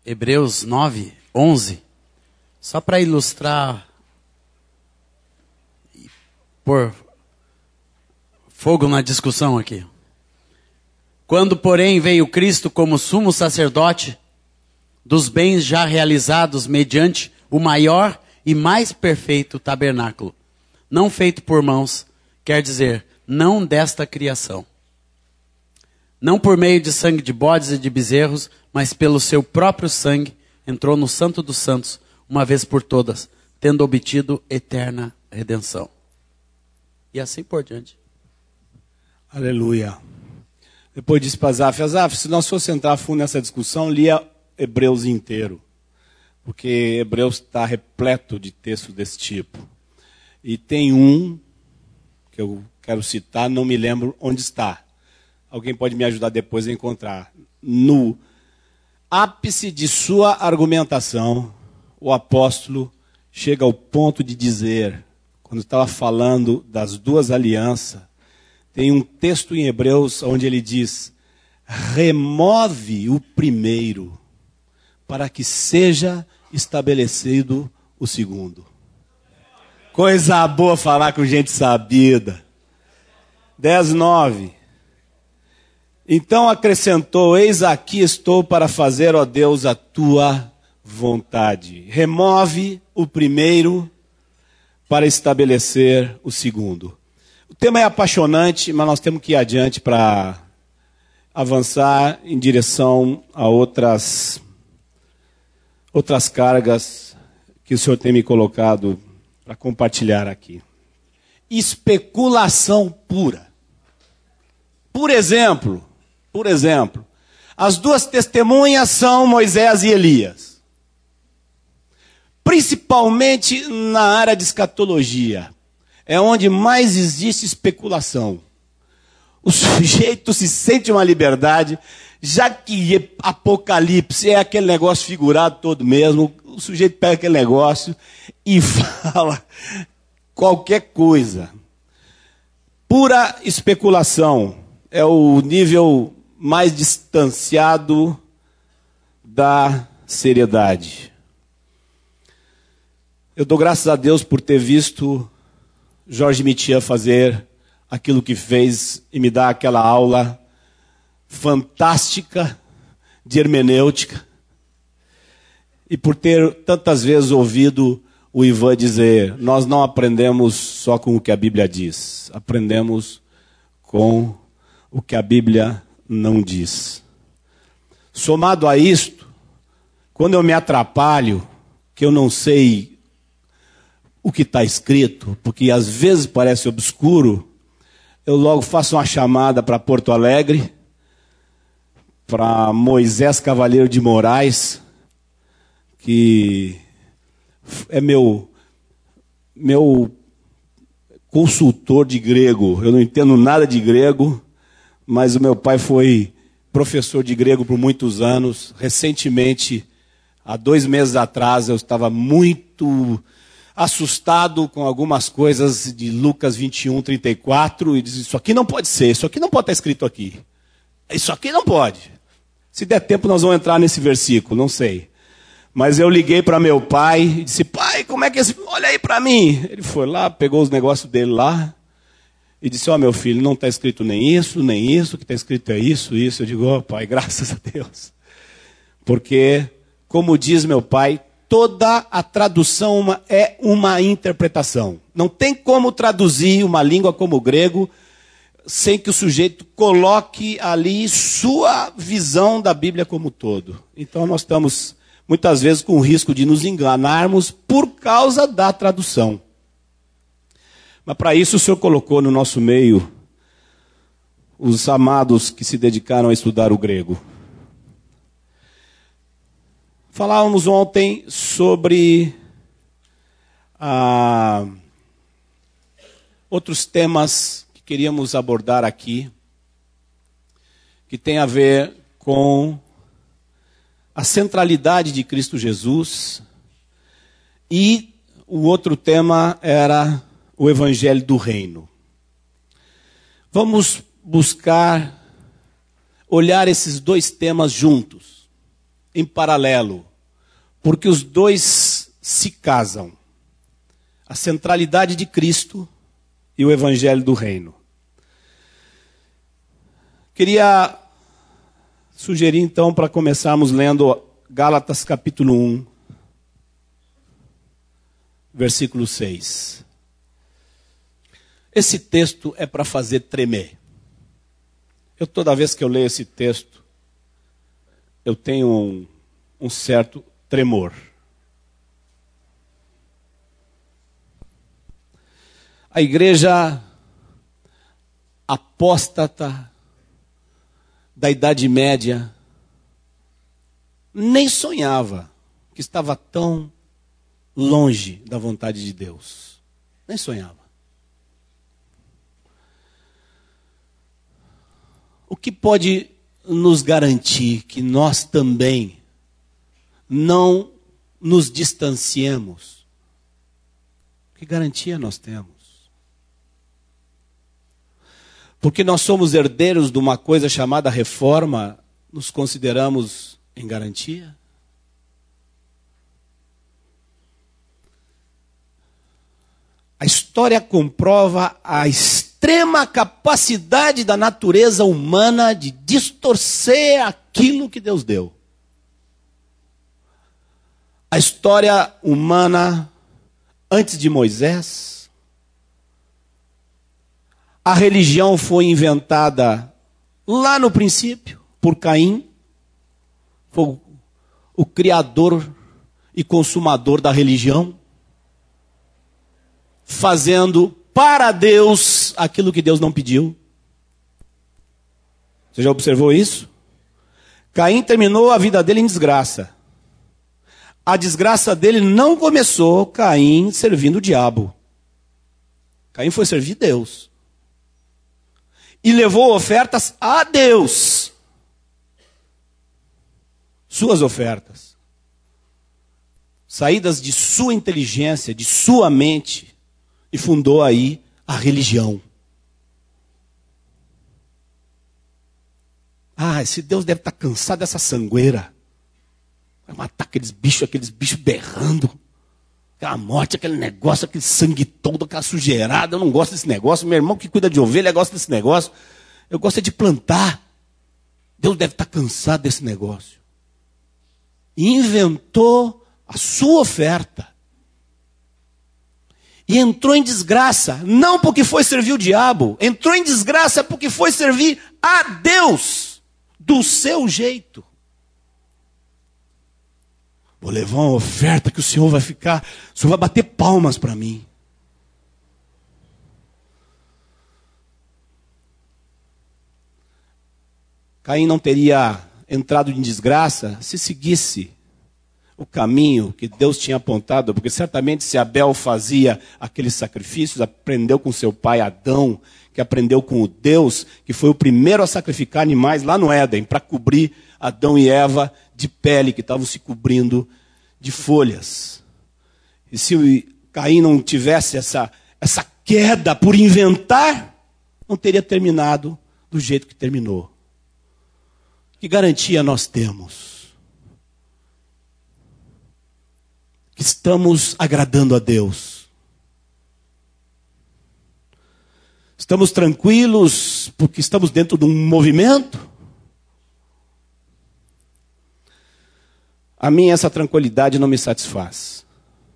Hebreus 9, 11, só para ilustrar, pôr fogo na discussão aqui. Quando, porém, veio Cristo como sumo sacerdote dos bens já realizados mediante o maior e mais perfeito tabernáculo, não feito por mãos, quer dizer, não desta criação. Não por meio de sangue de bodes e de bezerros, mas pelo seu próprio sangue, entrou no Santo dos Santos, uma vez por todas, tendo obtido eterna redenção. E assim por diante. Aleluia. Depois disse para Azaf, se nós fosse entrar fundo nessa discussão, lia Hebreus inteiro. Porque Hebreus está repleto de textos desse tipo. E tem um que eu quero citar, não me lembro onde está. Alguém pode me ajudar depois a encontrar. No ápice de sua argumentação, o apóstolo chega ao ponto de dizer, quando estava falando das duas alianças, tem um texto em Hebreus onde ele diz: remove o primeiro, para que seja estabelecido o segundo. Coisa boa falar com gente sabida. 10:9. Então acrescentou: eis aqui estou para fazer, ó Deus, a tua vontade. Remove o primeiro para estabelecer o segundo. O tema é apaixonante, mas nós temos que ir adiante para avançar em direção a outras cargas que o Senhor tem me colocado para compartilhar aqui. Especulação pura. Por exemplo, as duas testemunhas são Moisés e Elias. Principalmente na área de escatologia. É onde mais existe especulação. O sujeito se sente uma liberdade, já que Apocalipse é aquele negócio figurado todo mesmo, o sujeito pega aquele negócio e fala qualquer coisa. Pura especulação é o nível mais distanciado da seriedade. Eu dou graças a Deus por ter visto Jorge Mitia fazer aquilo que fez e me dar aquela aula fantástica de hermenêutica. E por ter tantas vezes ouvido o Ivan dizer: nós não aprendemos só com o que a Bíblia diz, aprendemos com o que a Bíblia não diz. Somado a isto, quando eu me atrapalho, que eu não sei o que está escrito, porque às vezes parece obscuro, eu logo faço uma chamada para Porto Alegre, para Moisés Cavaleiro de Moraes, que é meu consultor de grego. Eu não entendo nada de grego, mas o meu pai foi professor de grego por muitos anos. Recentemente, há 2 meses atrás, eu estava muito assustado com algumas coisas de Lucas 21:34, e disse: isso aqui não pode ser, isso aqui não pode estar escrito aqui. Isso aqui não pode. Se der tempo nós vamos entrar nesse versículo, não sei. Mas eu liguei para meu pai e disse: pai, como é que olha aí para mim. Ele foi lá, pegou os negócios dele lá e disse: ó, meu filho, não está escrito nem isso, o que está escrito é isso, isso. Eu digo: ó, pai, graças a Deus. Porque, como diz meu pai, toda a tradução é uma interpretação. Não tem como traduzir uma língua como o grego sem que o sujeito coloque ali sua visão da Bíblia como um todo. Então nós estamos muitas vezes com o risco de nos enganarmos por causa da tradução. Mas para isso o Senhor colocou no nosso meio os amados que se dedicaram a estudar o grego. Falávamos ontem sobre outros temas que queríamos abordar aqui, que tem a ver com a centralidade de Cristo Jesus, e o outro tema era o Evangelho do Reino. Vamos buscar olhar esses dois temas juntos. em paralelo, porque os dois se casam. A centralidade de Cristo e o Evangelho do Reino. Queria sugerir então para começarmos lendo Gálatas capítulo 1, versículo 6. Esse texto é para fazer tremer. Toda vez que eu leio esse texto, eu tenho um certo tremor. A igreja apóstata da Idade Média nem sonhava que estava tão longe da vontade de Deus. Nem sonhava. O que pode nos garantir que nós também não nos distanciemos? Que garantia nós temos? Porque nós somos herdeiros de uma coisa chamada reforma, nos consideramos em garantia? A história comprova a extrema capacidade da natureza humana de distorcer aquilo que Deus deu. A história humana antes de Moisés, a religião foi inventada lá no princípio por Caim, foi o criador e consumador da religião, fazendo para Deus aquilo que Deus não pediu. Você já observou isso? Caim terminou a vida dele em desgraça. A desgraça dele não começou Caim servindo o diabo. Caim foi servir Deus. E levou ofertas a Deus. Suas ofertas. Saídas de sua inteligência, de sua mente. E fundou aí a religião. Esse Deus deve estar cansado dessa sangueira. Vai matar aqueles bichos berrando. Aquela morte, aquele negócio, aquele sangue todo, aquela sujeirada. Eu não gosto desse negócio. Meu irmão que cuida de ovelha gosta desse negócio. Eu gosto de plantar. Deus deve estar cansado desse negócio. E inventou a sua oferta. E entrou em desgraça, não porque foi servir o diabo, entrou em desgraça porque foi servir a Deus, do seu jeito. Vou levar uma oferta que o Senhor vai bater palmas para mim. Caim não teria entrado em desgraça se seguisse o caminho que Deus tinha apontado, porque certamente se Abel fazia aqueles sacrifícios, aprendeu com seu pai Adão, que aprendeu com o Deus, que foi o primeiro a sacrificar animais lá no Éden, para cobrir Adão e Eva de pele, que estavam se cobrindo de folhas. E se Caim não tivesse essa queda por inventar, não teria terminado do jeito que terminou. Que garantia nós temos? Que estamos agradando a Deus. Estamos tranquilos porque estamos dentro de um movimento? A mim essa tranquilidade não me satisfaz.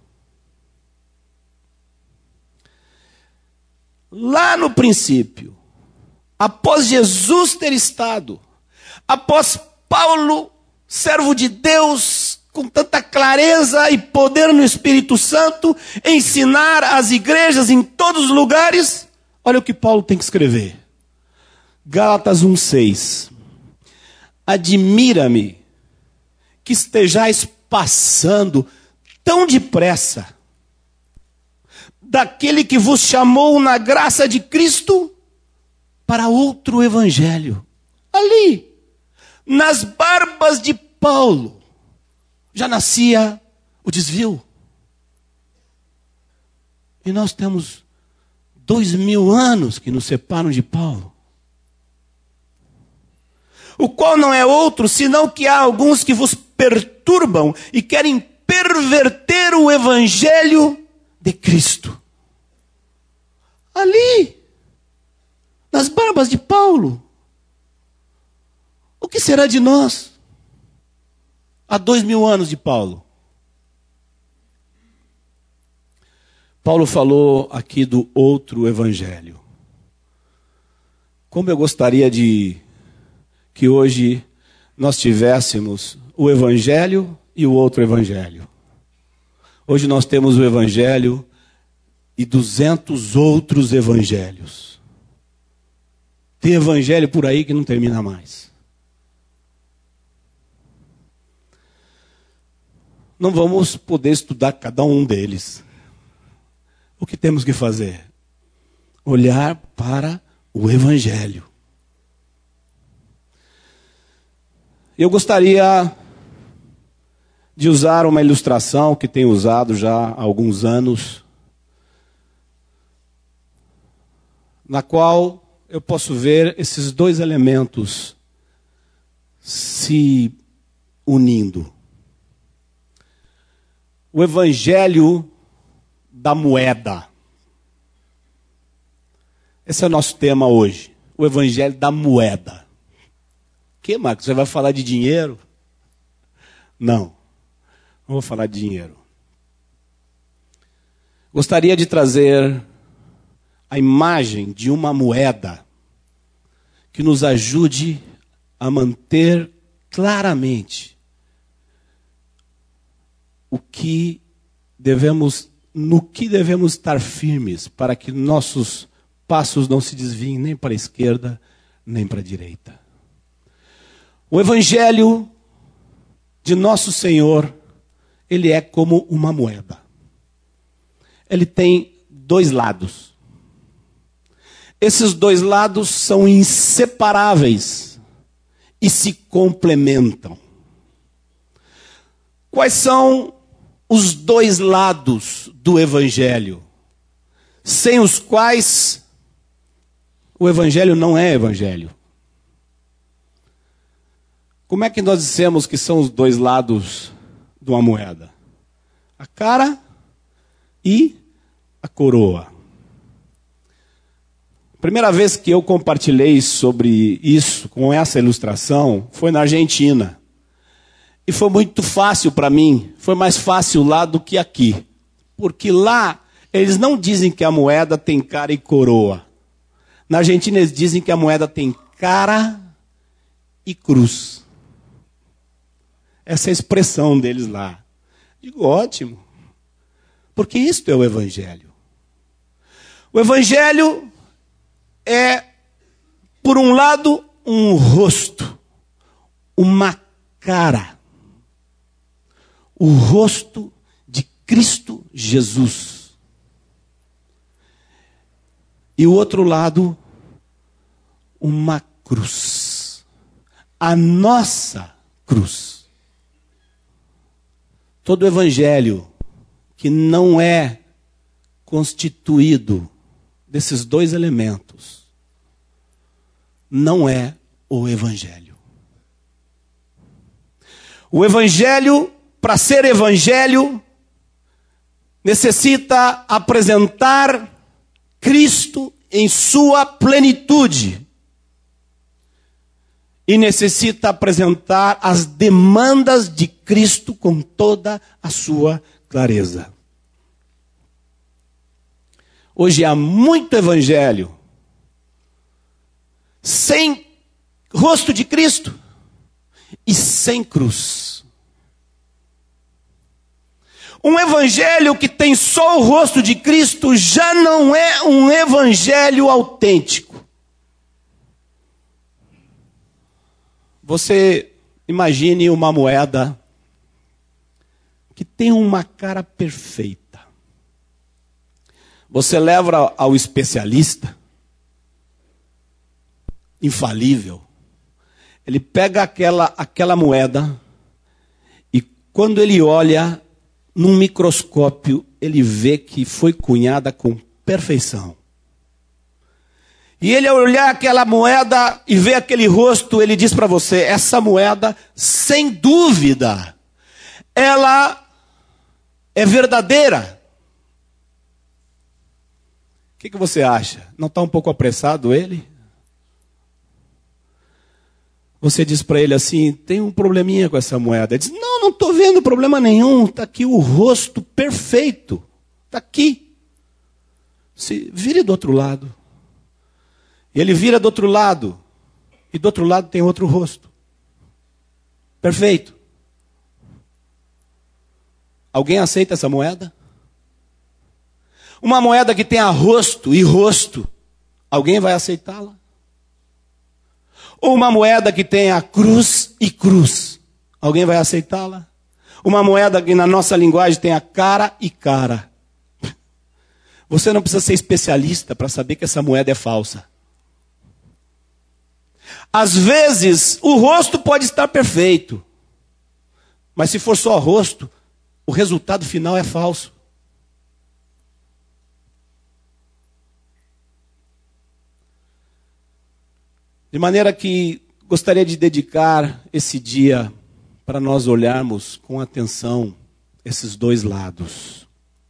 Lá no princípio, após Jesus ter estado, após Paulo, servo de Deus, com tanta clareza e poder no Espírito Santo, ensinar as igrejas em todos os lugares, olha o que Paulo tem que escrever. Gálatas 1:6. Admira-me que estejais passando tão depressa daquele que vos chamou na graça de Cristo para outro evangelho. Ali, nas barbas de Paulo, já nascia o desvio. E nós temos 2000 anos que nos separam de Paulo. O qual não é outro, senão que há alguns que vos perturbam e querem perverter o evangelho de Cristo. Ali, nas barbas de Paulo. O que será de nós? Há 2000 anos de Paulo. Paulo falou aqui do outro evangelho. Como eu gostaria que hoje nós tivéssemos o evangelho e o outro evangelho. Hoje nós temos o evangelho e 200 outros evangelhos. Tem evangelho por aí que não termina mais. Não vamos poder estudar cada um deles. O que temos que fazer? Olhar para o evangelho. Eu gostaria de usar uma ilustração que tenho usado já há alguns anos, na qual eu posso ver esses dois elementos se unindo. O evangelho da moeda. Esse é o nosso tema hoje. O evangelho da moeda. Que, Marcos? Você vai falar de dinheiro? Não vou falar de dinheiro. Gostaria de trazer a imagem de uma moeda que nos ajude a manter claramente no que devemos estar firmes para que nossos passos não se desviem nem para a esquerda nem para a direita. O evangelho de nosso Senhor, ele é como uma moeda. Ele tem dois lados. Esses dois lados são inseparáveis e se complementam. Quais são os dois lados do evangelho, sem os quais o evangelho não é evangelho? Como é que nós dissemos que são os dois lados de uma moeda? A cara e a coroa. A primeira vez que eu compartilhei sobre isso, com essa ilustração, foi na Argentina. E foi muito fácil para mim, foi mais fácil lá do que aqui. Porque lá, eles não dizem que a moeda tem cara e coroa. Na Argentina, eles dizem que a moeda tem cara e cruz. Essa é a expressão deles lá. Digo, ótimo. Porque isto é o evangelho. O evangelho é, por um lado, um rosto, uma cara. O rosto de Cristo Jesus. E o outro lado, uma cruz. A nossa cruz. Todo evangelho que não é constituído desses dois elementos não é o evangelho. O evangelho, para ser evangelho, necessita apresentar Cristo em sua plenitude. E necessita apresentar as demandas de Cristo com toda a sua clareza. Hoje há muito evangelho sem rosto de Cristo e sem cruz. Um evangelho que tem só o rosto de Cristo já não é um evangelho autêntico. Você imagine uma moeda que tem uma cara perfeita. Você leva ao especialista, infalível. Ele pega aquela moeda e quando ele olha num microscópio, ele vê que foi cunhada com perfeição. E ele, ao olhar aquela moeda e ver aquele rosto, ele diz para você: essa moeda, sem dúvida, ela é verdadeira. O que você acha? Não está um pouco apressado ele? Você diz para ele assim: tem um probleminha com essa moeda. Ele diz: não estou vendo problema nenhum. Está aqui o rosto perfeito. Está aqui. Se vire do outro lado. E ele vira do outro lado. E do outro lado tem outro rosto. Perfeito. Alguém aceita essa moeda? Uma moeda que tenha rosto e rosto, alguém vai aceitá-la? Ou uma moeda que tenha cruz e cruz, alguém vai aceitá-la? Uma moeda que na nossa linguagem tenha cara e cara. Você não precisa ser especialista para saber que essa moeda é falsa. Às vezes, o rosto pode estar perfeito. Mas se for só rosto, o resultado final é falso. De maneira que gostaria de dedicar esse dia para nós olharmos com atenção esses dois lados.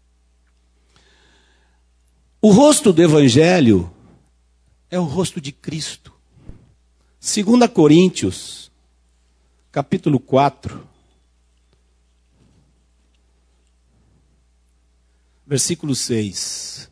O rosto do Evangelho é o rosto de Cristo. 2 Coríntios, capítulo 4, versículo 6.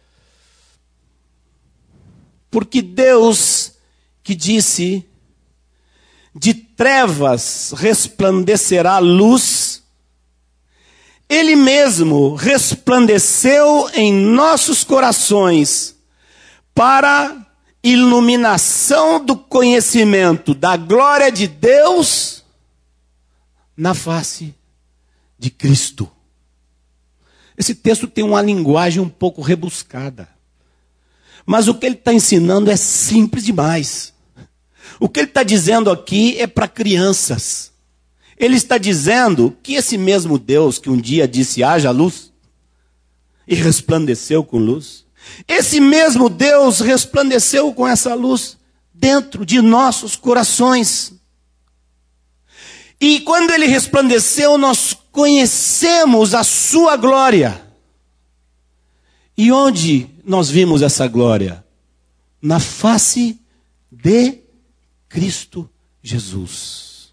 Porque Deus, que disse: de trevas resplandecerá a luz, Ele mesmo resplandeceu em nossos corações para iluminação do conhecimento da glória de Deus na face de Cristo. Esse texto tem uma linguagem um pouco rebuscada. Mas o que ele está ensinando é simples demais. O que ele está dizendo aqui é para crianças. Ele está dizendo que esse mesmo Deus que um dia disse: haja luz, e resplandeceu com luz, esse mesmo Deus resplandeceu com essa luz dentro de nossos corações. E quando ele resplandeceu, nós conhecemos a sua glória. E onde nós vimos essa glória? Na face de Cristo Jesus.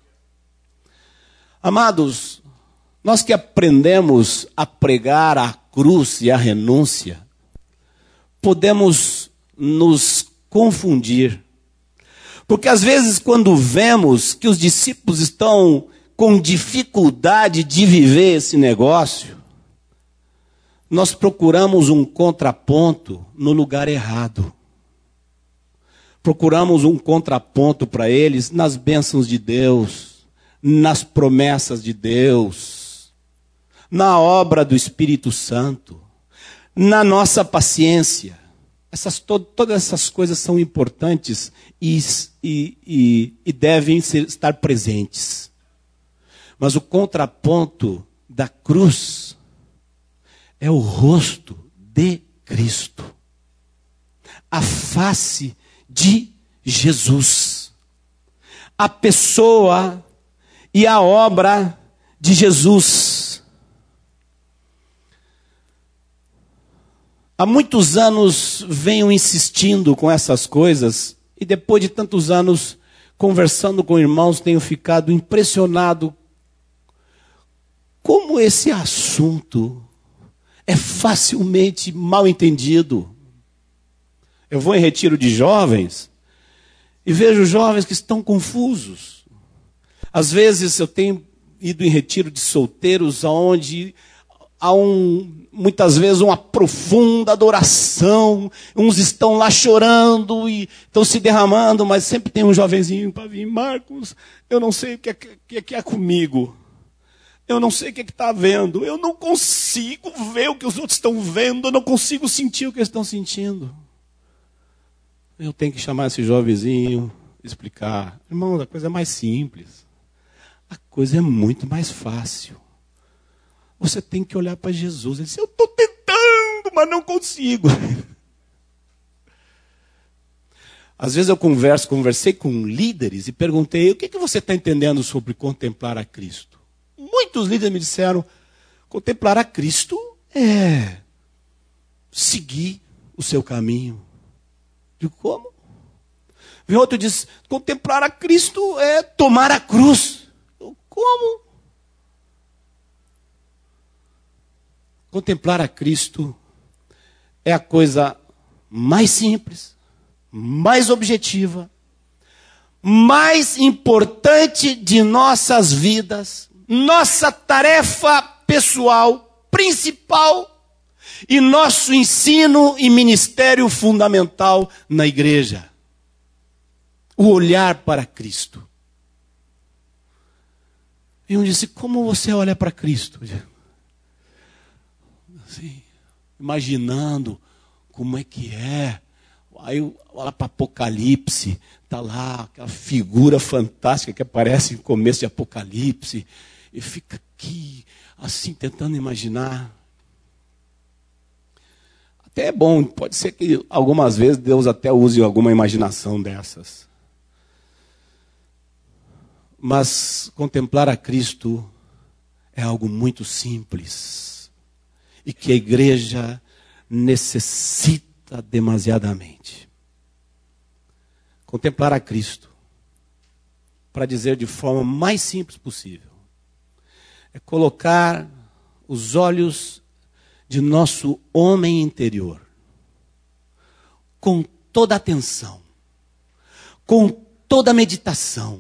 Amados, nós que aprendemos a pregar a cruz e a renúncia, podemos nos confundir. Porque às vezes quando vemos que os discípulos estão com dificuldade de viver esse negócio, nós procuramos um contraponto no lugar errado. Procuramos um contraponto para eles nas bênçãos de Deus, nas promessas de Deus, na obra do Espírito Santo, na nossa paciência. Todas essas coisas são importantes e devem estar presentes. Mas o contraponto da cruz é o rosto de Cristo. A face de Jesus. A pessoa e a obra de Jesus. Há muitos anos venho insistindo com essas coisas e depois de tantos anos conversando com irmãos tenho ficado impressionado como esse assunto é facilmente mal entendido. Eu vou em retiro de jovens e vejo jovens que estão confusos. Às vezes eu tenho ido em retiro de solteiros onde há muitas vezes uma profunda adoração, uns estão lá chorando e estão se derramando, mas sempre tem um jovenzinho para vir: Marcos, eu não sei o que é comigo. Eu não sei o que está vendo. Eu não consigo ver o que os outros estão vendo. Eu não consigo sentir o que eles estão sentindo. Eu tenho que chamar esse jovenzinho, explicar: irmão, a coisa é mais simples. A coisa é muito mais fácil. Você tem que olhar para Jesus. Ele disse: eu estou tentando, mas não consigo. Às vezes eu conversei com líderes e perguntei, o que você está entendendo sobre contemplar a Cristo? Muitos líderes me disseram, contemplar a Cristo é seguir o seu caminho. Eu digo, como? Vem outro e diz, contemplar a Cristo é tomar a cruz. Eu, como? Contemplar a Cristo é a coisa mais simples, mais objetiva, mais importante de nossas vidas, nossa tarefa pessoal principal e nosso ensino e ministério fundamental na igreja. O olhar para Cristo. E um disse, como você olha para Cristo? Assim, imaginando como é que é. Aí olha para Apocalipse, está lá aquela figura fantástica que aparece no começo de Apocalipse, e fica aqui, assim, tentando imaginar. Até é bom, pode ser que algumas vezes Deus até use alguma imaginação dessas. Mas contemplar a Cristo é algo muito simples e que a igreja necessita demasiadamente. Contemplar a Cristo, para dizer de forma mais simples possível, é colocar os olhos de nosso homem interior com toda atenção, com toda meditação,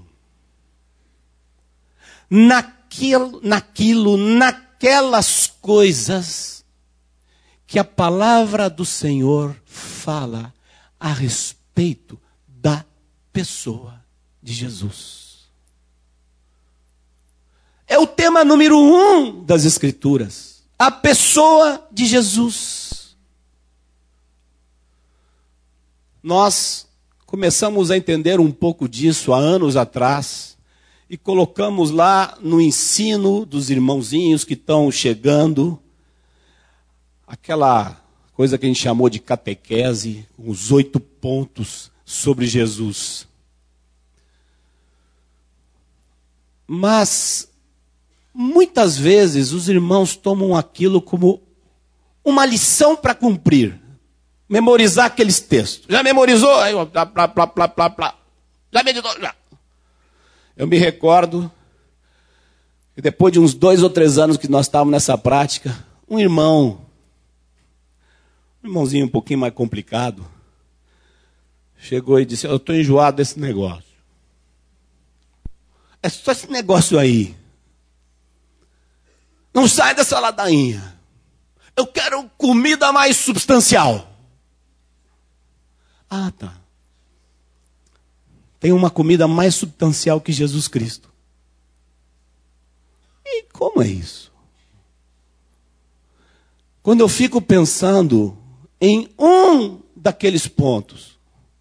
naquelas coisas que a palavra do Senhor fala a respeito da pessoa de Jesus. É o tema número 1 das Escrituras. A pessoa de Jesus. Nós começamos a entender um pouco disso há anos atrás e colocamos lá no ensino dos irmãozinhos que estão chegando aquela coisa que a gente chamou de catequese, os 8 pontos sobre Jesus. Mas muitas vezes os irmãos tomam aquilo como uma lição para cumprir. Memorizar aqueles textos. Já memorizou? Aí, já meditou? Já. Eu me recordo que depois de uns 2 ou 3 anos que nós estávamos nessa prática, um irmãozinho um pouquinho mais complicado, chegou e disse, eu estou enjoado desse negócio. É só esse negócio aí. Não sai dessa ladainha. Eu quero comida mais substancial. Ah, tá. Tem uma comida mais substancial que Jesus Cristo. E como é isso? Quando eu fico pensando em um daqueles pontos,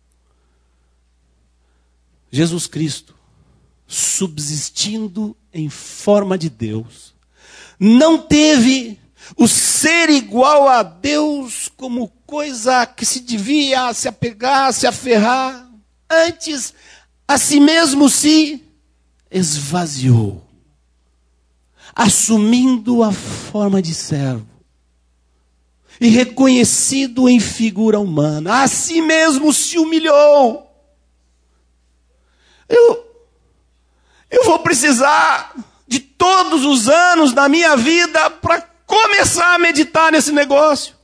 Jesus Cristo, subsistindo em forma de Deus, não teve o ser igual a Deus como coisa que se devia se apegar, se aferrar. Antes, a si mesmo se esvaziou, assumindo a forma de servo e reconhecido em figura humana. A si mesmo se humilhou. Eu vou precisar de todos os anos da minha vida para começar a meditar nesse negócio.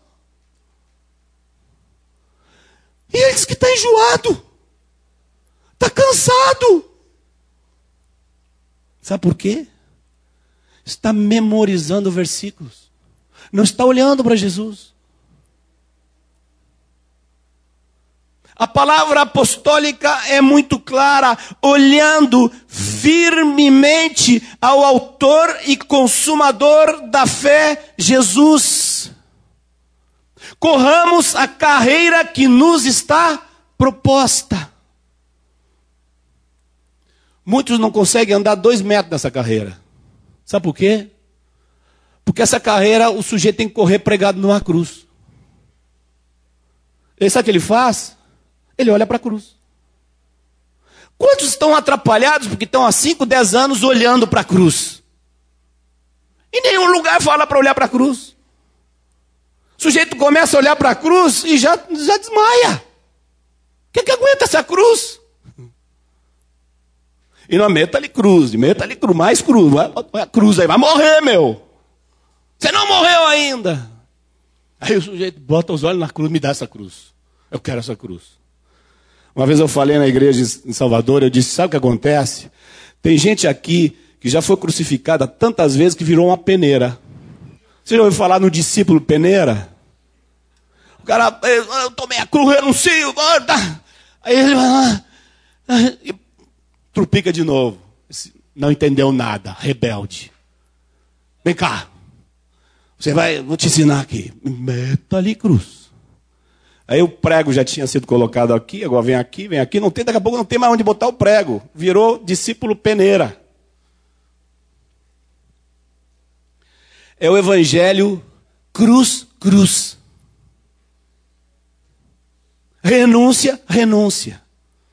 E ele diz que está enjoado. Está cansado. Sabe por quê? Está memorizando versículos. Não está olhando para Jesus. A palavra apostólica é muito clara, olhando firmemente ao autor e consumador da fé, Jesus. Corramos a carreira que nos está proposta. Muitos não conseguem andar 2 metros nessa carreira. Sabe por quê? Porque essa carreira o sujeito tem que correr pregado numa cruz. E sabe o que ele faz? Ele olha para a cruz. Quantos estão atrapalhados porque estão há 5, 10 anos olhando para a cruz? Em nenhum lugar fala para olhar para a cruz. O sujeito começa a olhar para a cruz e já desmaia. Quem que aguenta essa cruz? E não, meta-lhe cruz, mais cruz. Vai a cruz aí, vai morrer, meu. Você não morreu ainda. Aí o sujeito bota os olhos na cruz, me dá essa cruz. Eu quero essa cruz. Uma vez eu falei na igreja em Salvador, eu disse, sabe o que acontece? Tem gente aqui que já foi crucificada tantas vezes que virou uma peneira. Você já ouviu falar no discípulo peneira? O cara, eu tomei a cruz, renuncio. Aí ele vai lá e trupica de novo. Não entendeu nada, rebelde. Vem cá. Vou te ensinar aqui. Meta ali cruz. Aí o prego já tinha sido colocado aqui, agora vem aqui, não tem, daqui a pouco não tem mais onde botar o prego. Virou discípulo peneira. É o evangelho cruz, cruz. Renúncia, renúncia.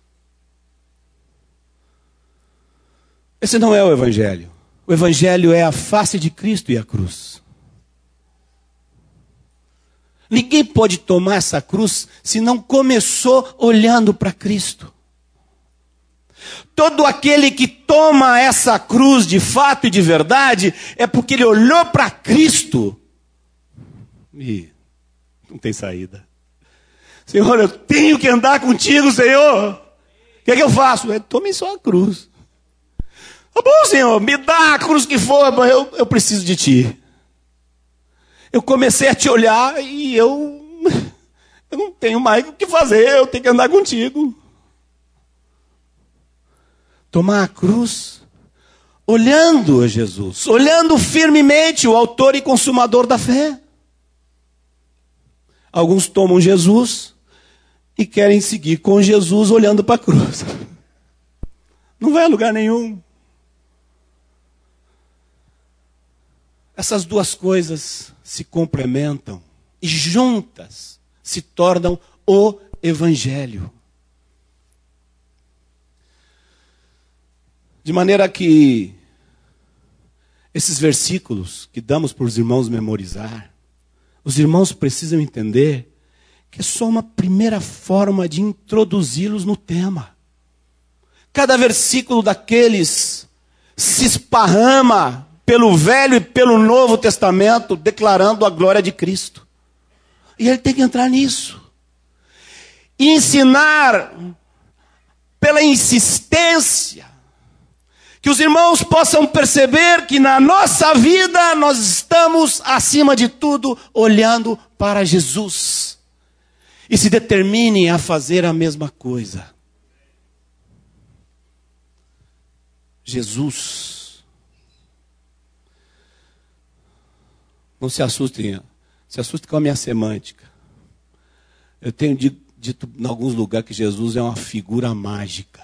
Esse não é o evangelho. O evangelho é a face de Cristo e a cruz. Ninguém pode tomar essa cruz se não começou olhando para Cristo. Todo aquele que toma essa cruz de fato e de verdade é porque ele olhou para Cristo. E não tem saída. Senhor, eu tenho que andar contigo, Senhor. O que é que eu faço? Tome só a cruz. Tá bom, Senhor, me dá a cruz que for, mas eu preciso de Ti. Eu comecei a te olhar e eu não tenho mais o que fazer, eu tenho que andar contigo. Tomar a cruz, olhando a Jesus, olhando firmemente o autor e consumador da fé. Alguns tomam Jesus e querem seguir com Jesus olhando para a cruz. Não vai a lugar nenhum. Essas duas coisas se complementam e juntas se tornam o Evangelho. De maneira que esses versículos que damos para os irmãos memorizar, os irmãos precisam entender que é só uma primeira forma de introduzi-los no tema. Cada versículo daqueles se esparrama pelo Velho e pelo Novo Testamento, declarando a glória de Cristo. E ele tem que entrar nisso. E ensinar pela insistência, que os irmãos possam perceber que na nossa vida nós estamos, acima de tudo, olhando para Jesus. E se determinem a fazer a mesma coisa. Jesus. Não se assustem, se assustem com a minha semântica. Eu tenho dito em alguns lugares que Jesus é uma figura mágica.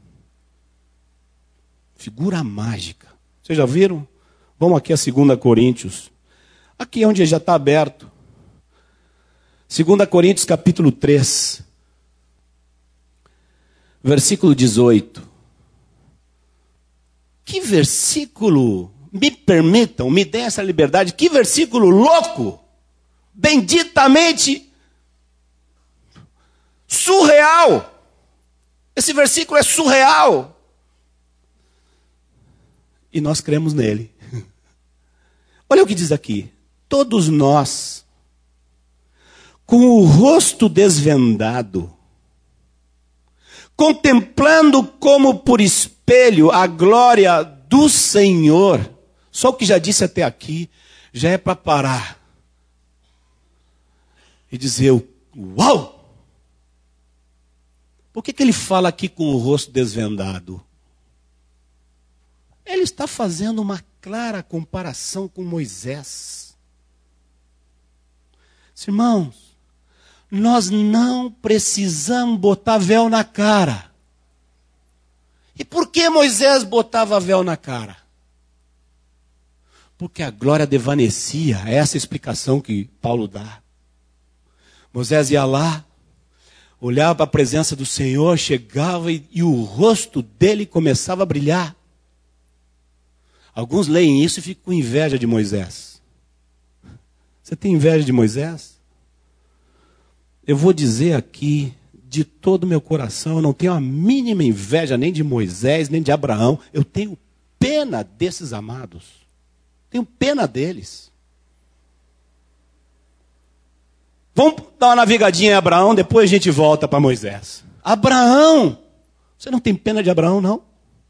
Figura mágica. Vocês já viram? Vamos aqui a 2 Coríntios. Aqui é onde já está aberto. 2 Coríntios capítulo 3. Versículo 18. Que versículo... Me permitam, me deem essa liberdade. Que versículo louco, benditamente surreal. Esse versículo é surreal. E nós cremos nele. Olha o que diz aqui. Todos nós, com o rosto desvendado, contemplando como por espelho a glória do Senhor. Só o que já disse até aqui, já é para parar. E dizer, uau! Por que ele fala aqui com o rosto desvendado? Ele está fazendo uma clara comparação com Moisés. Irmãos, nós não precisamos botar véu na cara. E por que Moisés botava véu na cara? Porque a glória devanecia. É essa a explicação que Paulo dá. Moisés ia lá, olhava para a presença do Senhor, chegava e o rosto dele começava a brilhar. Alguns leem isso e ficam com inveja de Moisés. Você tem inveja de Moisés? Eu vou dizer aqui, de todo o meu coração, eu não tenho a mínima inveja nem de Moisés, nem de Abraão. Eu tenho pena desses amados. Tenho pena deles. Vamos dar uma navegadinha em Abraão, depois a gente volta para Moisés. Abraão! Você não tem pena de Abraão, não?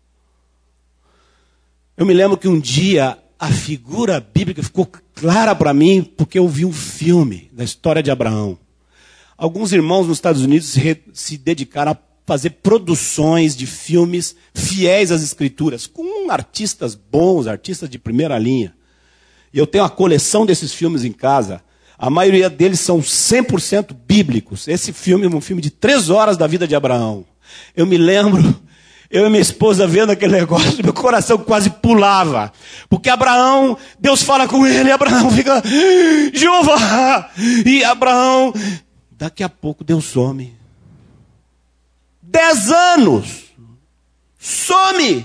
Eu me lembro que um dia a figura bíblica ficou clara para mim, porque eu vi um filme da história de Abraão. Alguns irmãos nos Estados Unidos se dedicaram a fazer produções de filmes fiéis às Escrituras, com artistas bons, artistas de primeira linha. E eu tenho uma coleção desses filmes em casa. A maioria deles são 100% bíblicos. Esse filme é um filme de 3 horas da vida de Abraão. Eu me lembro, eu e minha esposa vendo aquele negócio, meu coração quase pulava. Porque Abraão, Deus fala com ele, Abraão fica, Jeová! E Abraão, daqui a pouco Deus some. 10 anos! Some!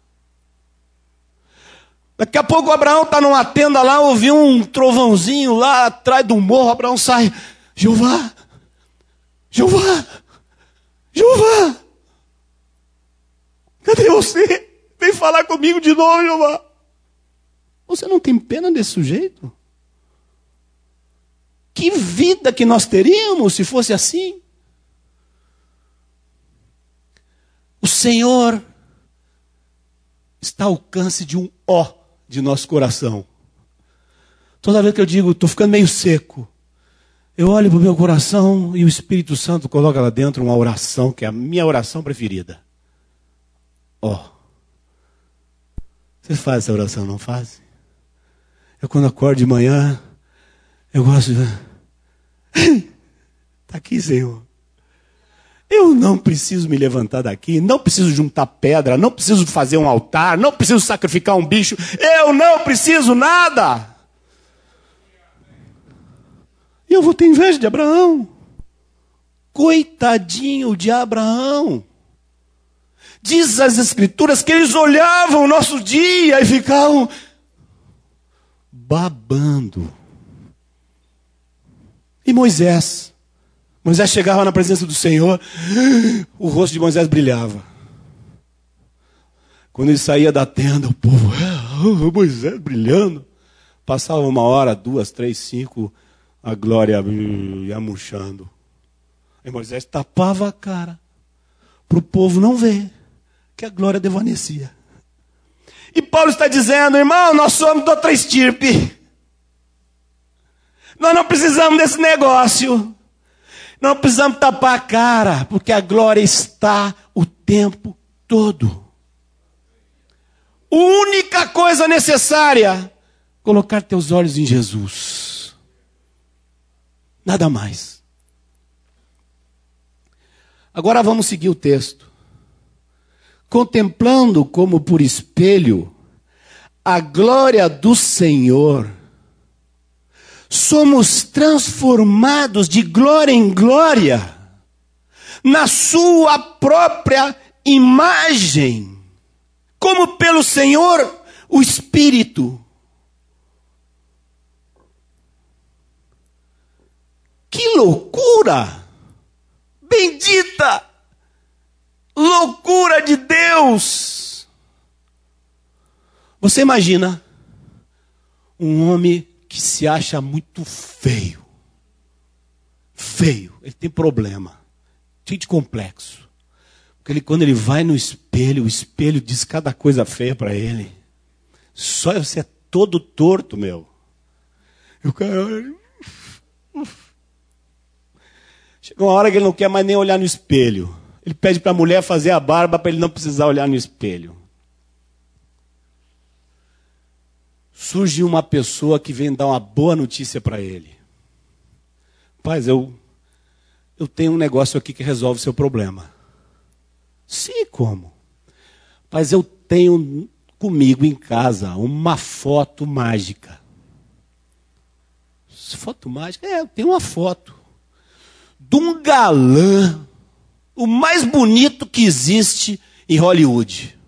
Daqui a pouco o Abraão está numa tenda lá, ouviu um trovãozinho lá atrás do morro, Abraão sai, Jeová! Jeová! Jeová! Cadê você? Vem falar comigo de novo, Jeová! Você não tem pena desse sujeito? Que vida que nós teríamos se fosse assim? O Senhor está ao alcance de um ó de nosso coração. Toda vez que eu digo, estou ficando meio seco, eu olho para o meu coração e o Espírito Santo coloca lá dentro uma oração, que é a minha oração preferida. Ó. Você faz essa oração, não faz? Eu quando acordo de manhã, eu gosto de... Está aqui, Senhor. Eu não preciso me levantar daqui, não preciso juntar pedra, não preciso fazer um altar, não preciso sacrificar um bicho, eu não preciso nada. E eu vou ter inveja de Abraão. Coitadinho de Abraão. Diz as Escrituras que eles olhavam o nosso dia e ficavam babando. E Moisés? Moisés chegava na presença do Senhor, o rosto de Moisés brilhava. Quando ele saía da tenda, o povo, Moisés brilhando. Passava 1 hora, 2, 3, 5, a glória ia murchando. E Moisés tapava a cara, para o povo não ver que a glória desvanecia. E Paulo está dizendo, irmão, nós somos de outra estirpe. Nós não precisamos desse negócio. Não precisamos tapar a cara, porque a glória está o tempo todo. A única coisa necessária, colocar teus olhos em Jesus. Nada mais. Agora vamos seguir o texto. Contemplando como por espelho a glória do Senhor, somos transformados de glória em glória, na sua própria imagem, como pelo Senhor, o Espírito. Que loucura! Bendita loucura de Deus! Você imagina um homem que se acha muito feio. Feio, ele tem problema, cheio de complexo. Porque quando ele vai no espelho, o espelho diz cada coisa feia para ele. Só você é todo torto, meu. E o cara... Chega uma hora que ele não quer mais nem olhar no espelho. Ele pede para a mulher fazer a barba para ele não precisar olhar no espelho. Surge uma pessoa que vem dar uma boa notícia para ele. Paz, eu tenho um negócio aqui que resolve o seu problema. Sim, como? Paz, eu tenho comigo em casa uma foto mágica. Foto mágica? É, eu tenho uma foto. de um galã, o mais bonito que existe em Hollywood.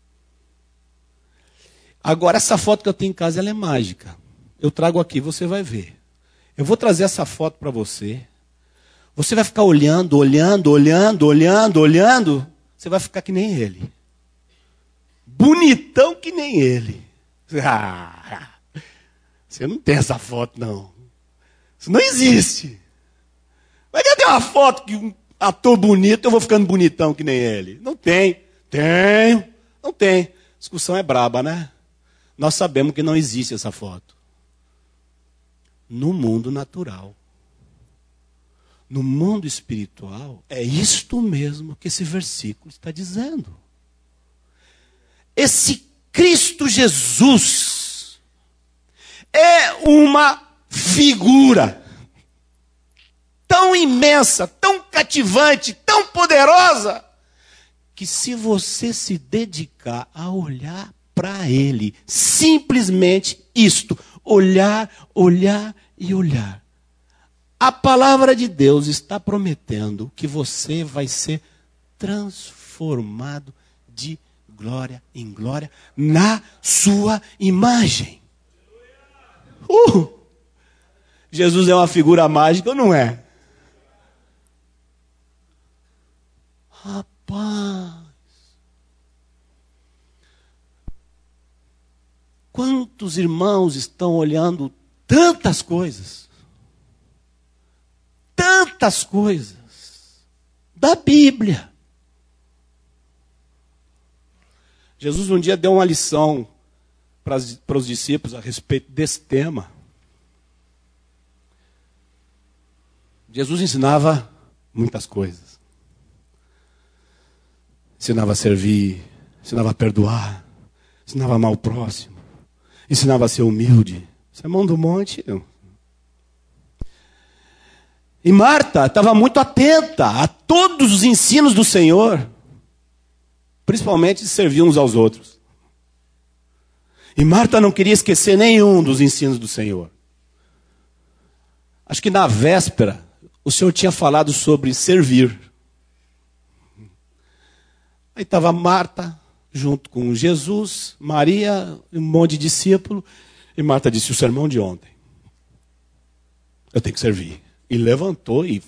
Agora, essa foto que eu tenho em casa, ela é mágica. Eu trago aqui, você vai ver. Eu vou trazer essa foto para você. Você vai ficar olhando, olhando, olhando, olhando, olhando. Você vai ficar que nem ele. Bonitão que nem ele. Ah, você não tem essa foto, não. Isso não existe. Mas cadê uma foto que um ator bonito, eu vou ficando bonitão que nem ele? Não tem. Tenho. Não tem. A discussão é braba, né? Nós sabemos que não existe essa foto. No mundo natural. No mundo espiritual, é isto mesmo que esse versículo está dizendo. Esse Cristo Jesus é uma figura tão imensa, tão cativante, tão poderosa, que se você se dedicar a olhar para Ele, simplesmente isto, olhar, olhar e olhar, a palavra de Deus está prometendo que você vai ser transformado de glória em glória na sua imagem. Jesus é uma figura mágica ou não é? Rapaz, quantos irmãos estão olhando tantas coisas da Bíblia. Jesus um dia deu uma lição para os discípulos a respeito desse tema. Jesus ensinava muitas coisas. Ensinava a servir, ensinava a perdoar, ensinava a amar o próximo, ensinava a ser humilde. Sermão do Monte. E Marta estava muito atenta a todos os ensinos do Senhor, principalmente de servir uns aos outros. E Marta não queria esquecer nenhum dos ensinos do Senhor. Acho que na véspera, o Senhor tinha falado sobre servir. Aí estava Marta, junto com Jesus, Maria, um monte de discípulo. E Marta disse, o sermão de ontem. Eu tenho que servir. E levantou e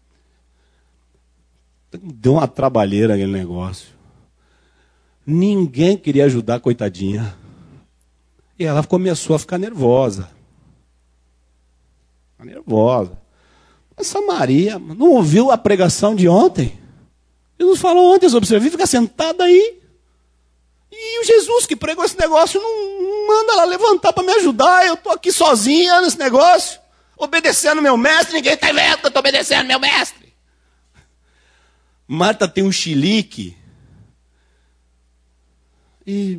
deu uma trabalheira aquele negócio. Ninguém queria ajudar a coitadinha. E ela começou a ficar nervosa. Essa Maria não ouviu a pregação de ontem? Jesus falou ontem sobre servir, fica sentada aí. E o Jesus que pregou esse negócio não manda ela levantar para me ajudar. Eu estou aqui sozinha nesse negócio, obedecendo meu mestre. Ninguém está vendo que eu estou obedecendo meu mestre. Marta tem um chilique. E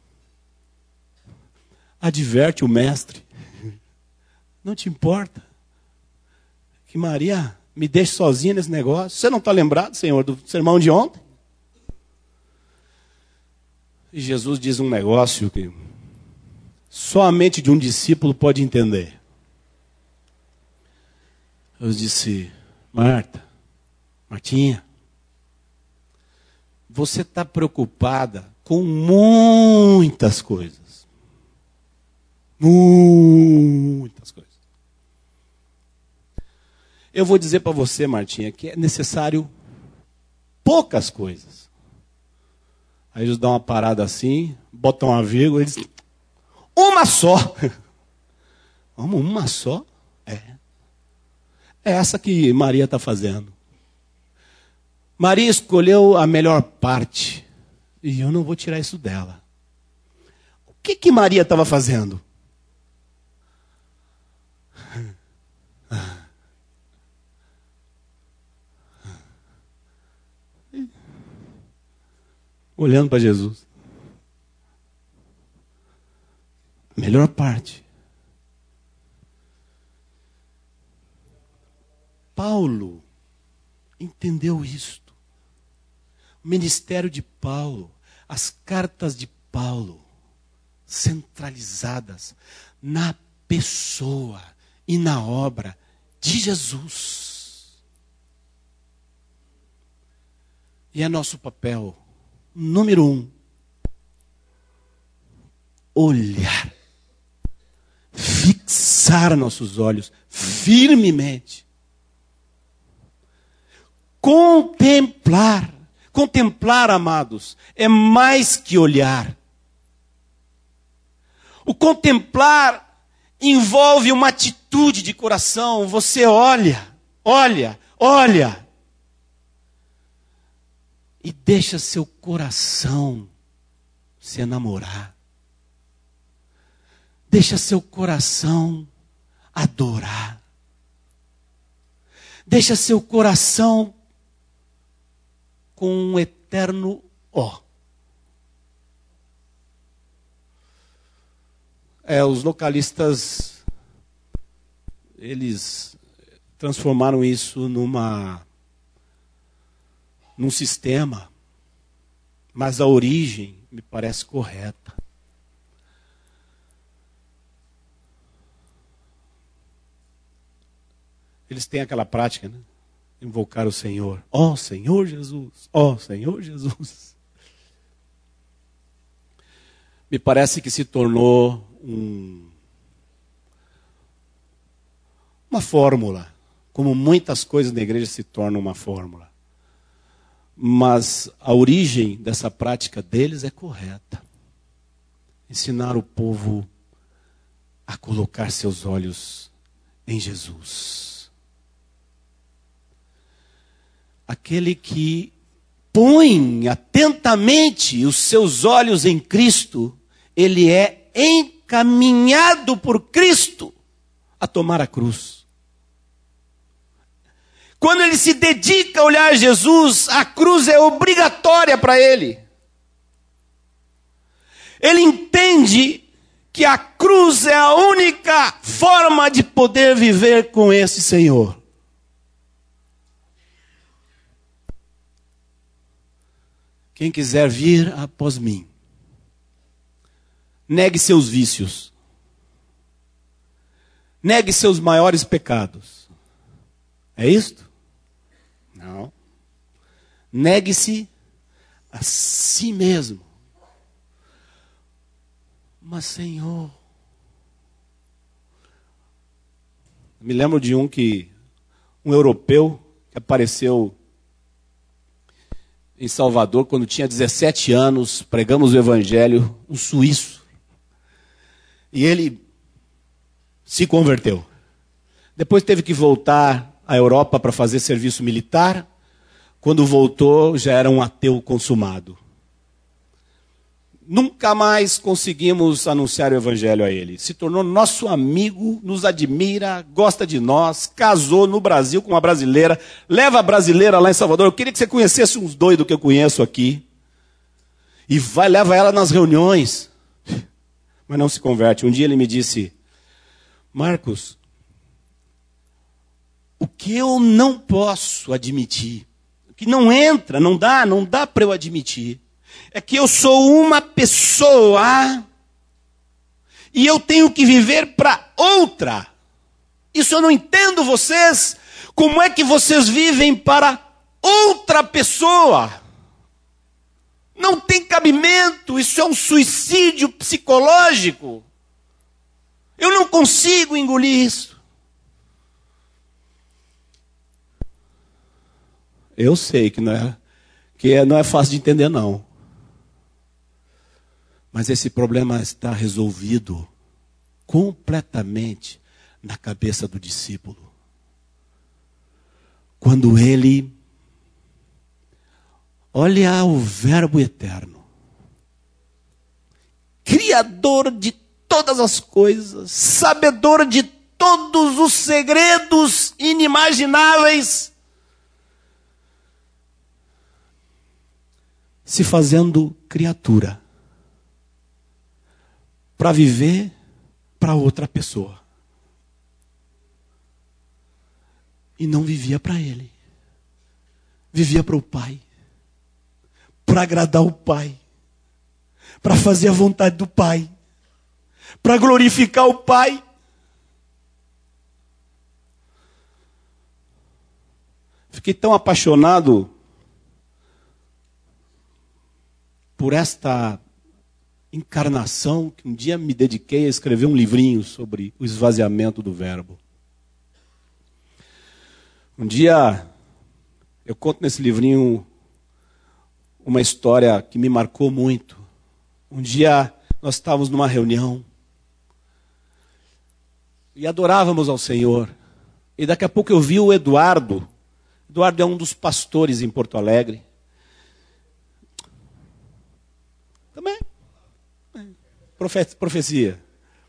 adverte o mestre. Não te importa que Maria me deixe sozinha nesse negócio? Você não está lembrado, Senhor, do sermão de ontem? E Jesus diz um negócio que só a mente de um discípulo pode entender. Eu disse, Martinha, você está preocupada com muitas coisas. Muitas coisas. Eu vou dizer para você, Martinha, que é necessário poucas coisas. Aí eles dão uma parada assim, botam uma vírgula e dizem, uma só. Vamos, uma só? É essa que Maria está fazendo. Maria escolheu a melhor parte. E eu não vou tirar isso dela. O que Maria estava fazendo? Olhando para Jesus. A melhor parte. Paulo entendeu isto. O ministério de Paulo, as cartas de Paulo, centralizadas na pessoa e na obra de Jesus. E é nosso papel, número 1, olhar, fixar nossos olhos firmemente, contemplar. Contemplar, amados, é mais que olhar. O contemplar envolve uma atitude de coração. Você olha, olha, olha. E deixa seu coração se enamorar. Deixa seu coração adorar. Deixa seu coração com um eterno ó. Os localistas, eles transformaram isso num sistema, mas a origem me parece correta. Eles têm aquela prática, né? Invocar o Senhor. Ó Senhor Jesus, ó Senhor Jesus. Me parece que se tornou uma fórmula, como muitas coisas na igreja se tornam uma fórmula. Mas a origem dessa prática deles é correta. Ensinar o povo a colocar seus olhos em Jesus. Aquele que põe atentamente os seus olhos em Cristo, ele é encaminhado por Cristo a tomar a cruz. Quando ele se dedica a olhar Jesus, a cruz é obrigatória para ele. Ele entende que a cruz é a única forma de poder viver com esse Senhor. Quem quiser vir após mim, negue seus vícios. Negue seus maiores pecados. É isto? Não. Negue-se a si mesmo. Mas, Senhor, me lembro de um europeu que apareceu em Salvador, quando tinha 17 anos, pregamos o Evangelho, um suíço. E ele se converteu. Depois teve que voltar à Europa para fazer serviço militar. Quando voltou, já era um ateu consumado. Nunca mais conseguimos anunciar o Evangelho a ele. Se tornou nosso amigo, nos admira, gosta de nós, casou no Brasil com uma brasileira, leva a brasileira lá em Salvador. Eu queria que você conhecesse uns doidos que eu conheço aqui. E leva ela nas reuniões. Mas não se converte. Um dia ele me disse, Marcos, o que eu não posso admitir, o que não entra, não dá para eu admitir, é que eu sou uma pessoa e eu tenho que viver para outra. Isso eu não entendo vocês. Como é que vocês vivem para outra pessoa? Não tem cabimento, isso é um suicídio psicológico. Eu não consigo engolir isso. Eu sei que não é fácil de entender, não. Mas esse problema está resolvido completamente na cabeça do discípulo. Quando ele olha o Verbo eterno, Criador de todas as coisas, sabedor de todos os segredos inimagináveis, se fazendo criatura, para viver para outra pessoa. E não vivia para ele. Vivia para o Pai. Para agradar o Pai. Para fazer a vontade do Pai. Para glorificar o Pai. Fiquei tão apaixonado por esta encarnação que um dia me dediquei a escrever um livrinho sobre o esvaziamento do verbo. Um dia, eu conto nesse livrinho uma história que me marcou muito. Um dia, nós estávamos numa reunião e adorávamos ao Senhor. E daqui a pouco eu vi o Eduardo. Eduardo é um dos pastores em Porto Alegre. Também. Profecia.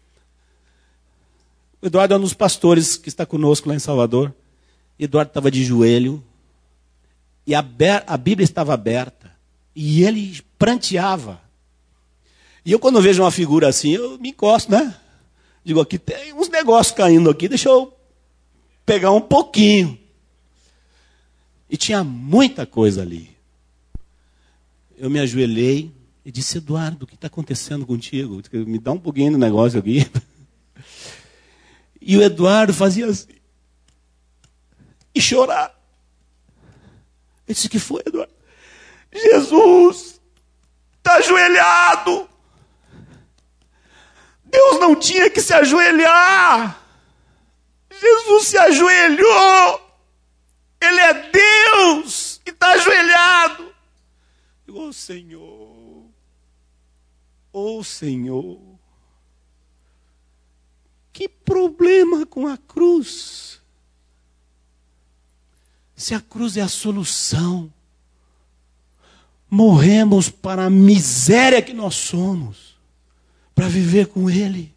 O Eduardo é um dos pastores que está conosco lá em Salvador. Eduardo estava de joelho. E a Bíblia estava aberta. E ele pranteava. E eu, quando vejo uma figura assim, eu me encosto, né? Digo, aqui tem uns negócios caindo aqui, deixa eu pegar um pouquinho. E tinha muita coisa ali. Eu me ajoelhei e disse, Eduardo, o que está acontecendo contigo? Me dá um pouquinho do negócio aqui. E o Eduardo fazia assim. E chorar. Eu disse, o que foi, Eduardo? Jesus está ajoelhado. Deus não tinha que se ajoelhar. Jesus se ajoelhou. Ele é Deus e está ajoelhado. Oh Senhor, oh Senhor, que problema com a cruz? Se a cruz é a solução, morremos para a miséria que nós somos, para viver com Ele.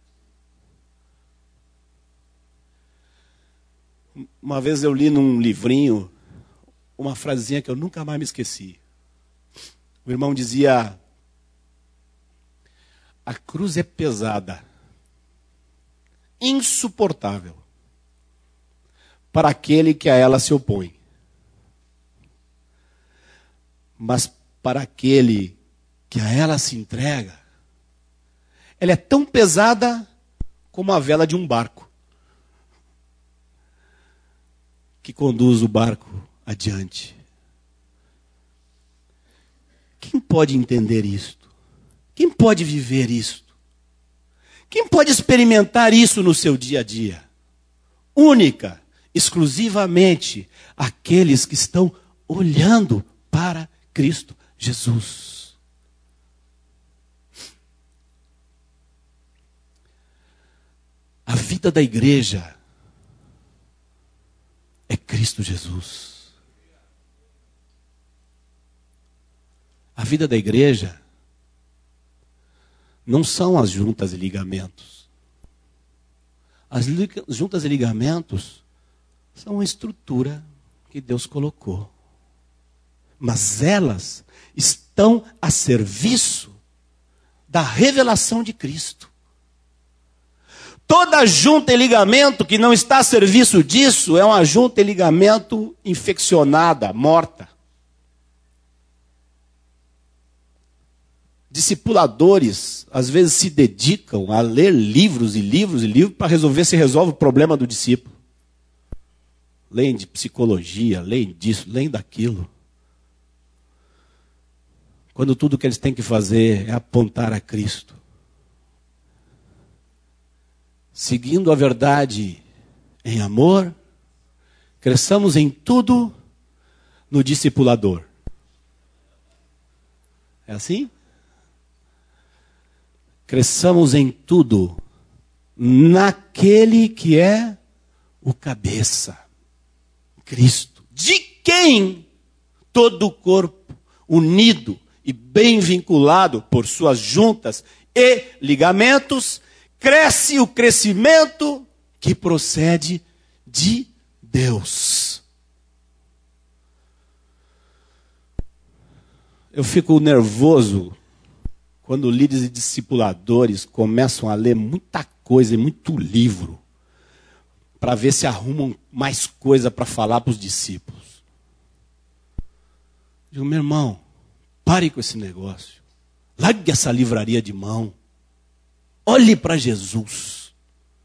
Uma vez eu li num livrinho uma frasezinha que eu nunca mais me esqueci. O irmão dizia, a cruz é pesada, insuportável, para aquele que a ela se opõe. Mas para aquele que a ela se entrega, ela é tão pesada como a vela de um barco, que conduz o barco adiante. Quem pode entender isto? Quem pode viver isto? Quem pode experimentar isso no seu dia a dia? Única, exclusivamente, aqueles que estão olhando para Cristo Jesus. A vida da igreja é Cristo Jesus. A vida da igreja não são as juntas e ligamentos. As juntas e ligamentos são uma estrutura que Deus colocou. Mas elas estão a serviço da revelação de Cristo. Toda junta e ligamento que não está a serviço disso é uma junta e ligamento infeccionada, morta. Discipuladores, às vezes, se dedicam a ler livros e livros e livros para resolver se resolve o problema do discípulo. Leem de psicologia, leem disso, leem daquilo. Quando tudo que eles têm que fazer é apontar a Cristo. Seguindo a verdade em amor, cresçamos em tudo no discipulador. É assim? Cresçamos em tudo naquele que é o cabeça, Cristo. De quem todo o corpo, unido e bem vinculado por suas juntas e ligamentos, cresce o crescimento que procede de Deus. Eu fico nervoso quando líderes e discipuladores começam a ler muita coisa e muito livro para ver se arrumam mais coisa para falar para os discípulos. Digo, meu irmão, pare com esse negócio. Largue essa livraria de mão. Olhe para Jesus.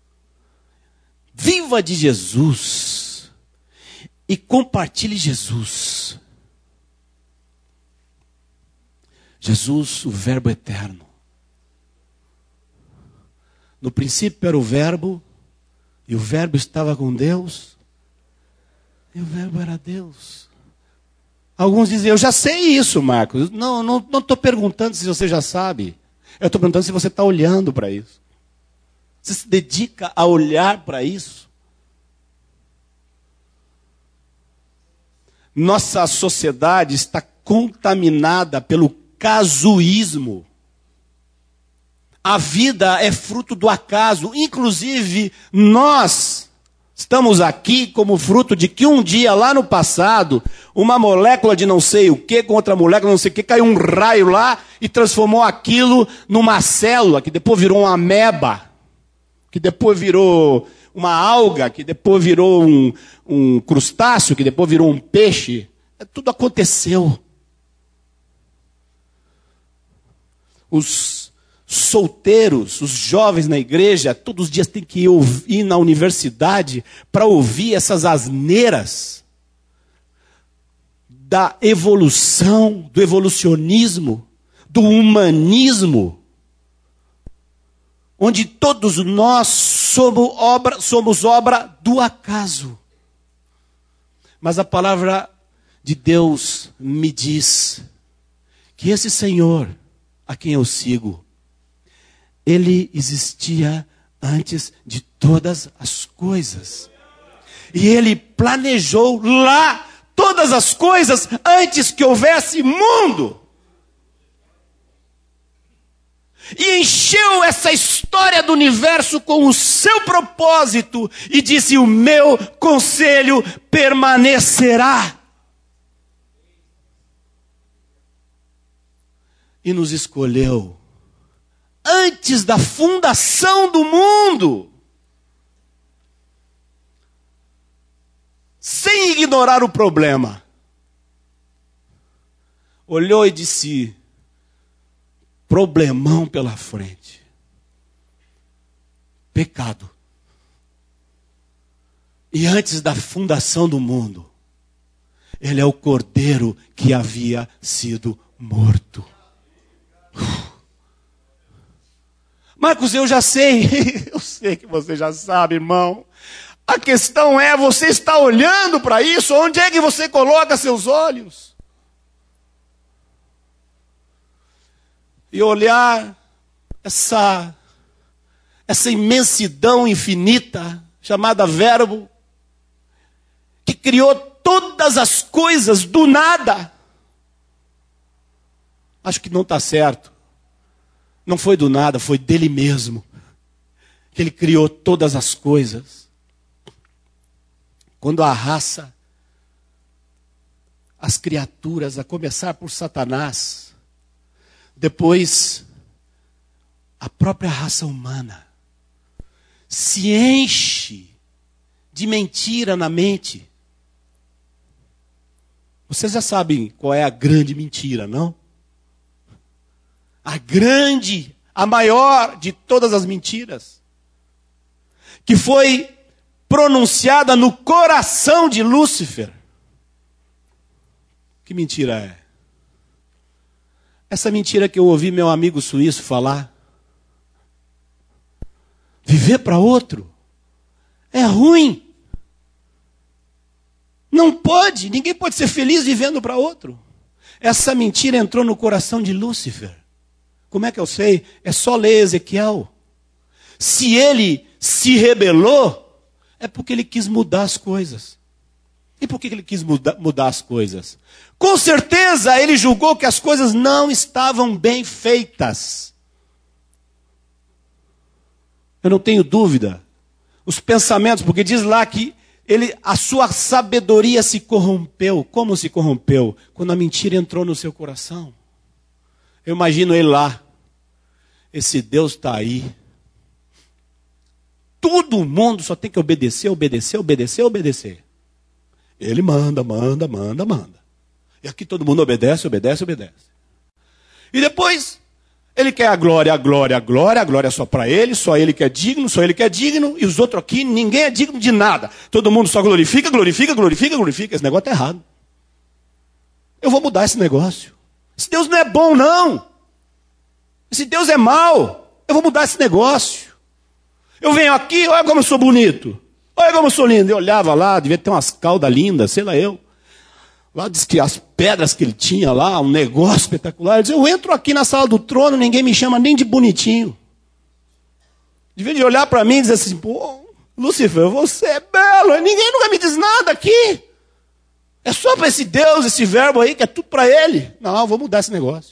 Viva de Jesus. E compartilhe Jesus. Jesus, o Verbo eterno. No princípio era o Verbo, e o Verbo estava com Deus, e o Verbo era Deus. Alguns dizem, eu já sei isso, Marcos. Não estou perguntando se você já sabe. Eu estou perguntando se você está olhando para isso. Você se dedica a olhar para isso? Nossa sociedade está contaminada pelo casuísmo. A vida é fruto do acaso. Inclusive, nós estamos aqui como fruto de que um dia, lá no passado, uma molécula de não sei o que, com outra molécula de não sei o que, caiu um raio lá e transformou aquilo numa célula, que depois virou uma ameba, que depois virou uma alga, que depois virou um crustáceo, que depois virou um peixe. Tudo aconteceu. Os solteiros, os jovens na igreja, todos os dias têm que ir na universidade para ouvir essas asneiras da evolução, do evolucionismo, do humanismo, onde todos nós somos obra do acaso. Mas a palavra de Deus me diz que esse Senhor, a quem eu sigo, ele existia antes de todas as coisas. E ele planejou lá todas as coisas antes que houvesse mundo. E encheu essa história do universo com o seu propósito e disse, o meu conselho permanecerá. E nos escolheu antes da fundação do mundo, sem ignorar o problema. Olhou e disse, problemão pela frente. Pecado. E antes da fundação do mundo, ele é o cordeiro que havia sido morto. Marcos, eu já sei. Eu sei que você já sabe, irmão. A questão é, você está olhando para isso? Onde é que você coloca seus olhos? E olhar essa imensidão infinita, chamada Verbo, que criou todas as coisas do nada. Acho que não está certo. Não foi do nada, foi dele mesmo. Que ele criou todas as coisas. Quando a raça, as criaturas, a começar por Satanás, depois a própria raça humana, se enche de mentira na mente. Vocês já sabem qual é a grande mentira, não? A maior de todas as mentiras, que foi pronunciada no coração de Lúcifer. Que mentira é? Essa mentira que eu ouvi meu amigo suíço falar. Viver para outro é ruim. Não pode, ninguém pode ser feliz vivendo para outro. Essa mentira entrou no coração de Lúcifer. Como é que eu sei? É só ler Ezequiel. Se ele se rebelou, é porque ele quis mudar as coisas. E por que ele quis mudar as coisas? Com certeza ele julgou que as coisas não estavam bem feitas. Eu não tenho dúvida. Os pensamentos, porque diz lá que a sua sabedoria se corrompeu. Como se corrompeu? Quando a mentira entrou no seu coração. Eu imagino ele lá. Esse Deus está aí. Todo mundo só tem que obedecer, obedecer, obedecer, obedecer. Ele manda, manda, manda, manda. E aqui todo mundo obedece, obedece, obedece. E depois, ele quer a glória, a glória, a glória. A glória é só para ele, só ele que é digno, só ele que é digno. E os outros aqui, ninguém é digno de nada. Todo mundo só glorifica, glorifica, glorifica, glorifica. Esse negócio está errado. Eu vou mudar esse negócio. Esse Deus não é bom, não. Esse Deus é mau. Eu vou mudar esse negócio. Eu venho aqui, olha como eu sou bonito. Olha como eu sou lindo. Eu olhava lá, devia ter umas caudas lindas, sei lá eu. Lá diz que as pedras que ele tinha lá, um negócio espetacular. Ele dizia, eu entro aqui na sala do trono, ninguém me chama nem de bonitinho. Devia de olhar para mim e dizer assim, pô, Lúcifer, você é belo. Ninguém nunca me diz nada aqui. É só para esse Deus, esse verbo aí, que é tudo para ele. Não, eu vou mudar esse negócio.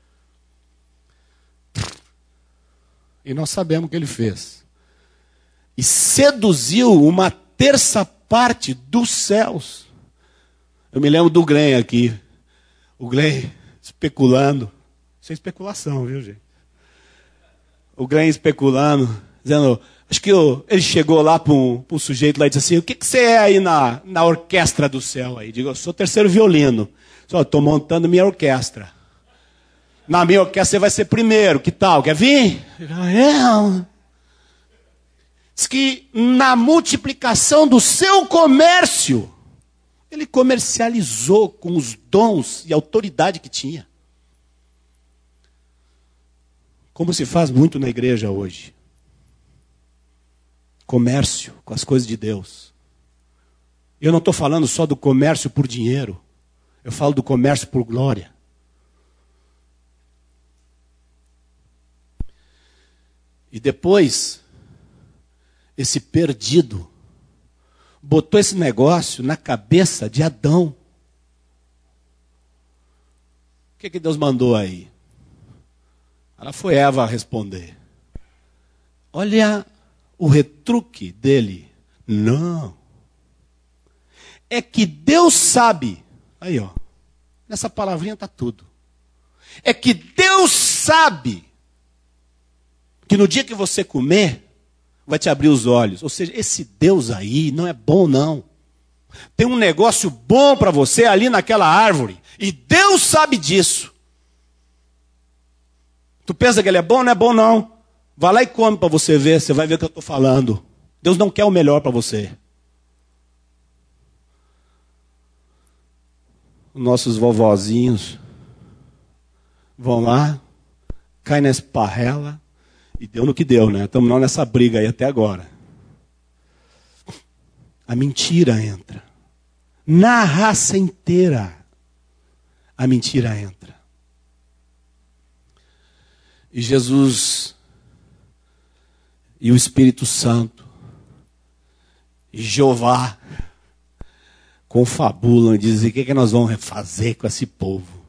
E nós sabemos o que ele fez. E seduziu uma terça parte dos céus. Eu me lembro do Glenn aqui. O Glenn especulando. Isso é especulação, viu, gente? O Glenn especulando, dizendo... Acho que ele chegou lá para um sujeito lá e disse assim, o que você é aí na orquestra do céu? Aí? Digo, eu sou terceiro violino. Estou montando minha orquestra. Na minha orquestra você vai ser primeiro, que tal? Quer vir? Diz que na multiplicação do seu comércio, ele comercializou com os dons e autoridade que tinha. Como se faz muito na igreja hoje. Comércio com as coisas de Deus. Eu não estou falando só do comércio por dinheiro. Eu falo do comércio por glória. E depois, esse perdido botou esse negócio na cabeça de Adão. O que Deus mandou aí? Ela foi Eva a responder. Olha o retruque dele. Não. É que Deus sabe. Aí, ó. Nessa palavrinha está tudo. É que Deus sabe que no dia que você comer, vai te abrir os olhos. Ou seja, esse Deus aí não é bom, não. Tem um negócio bom para você ali naquela árvore. E Deus sabe disso. Tu pensa que ele é bom? Não é bom, não. Vai lá e come para você ver. Você vai ver o que eu estou falando. Deus não quer o melhor para você. Nossos vovozinhos vão lá, caem na esparrela. E deu no que deu, né? Estamos nós nessa briga aí até agora. A mentira entra. Na raça inteira, a mentira entra. E Jesus, e o Espírito Santo, e Jeová, confabulam e dizem, o que nós vamos fazer com esse povo?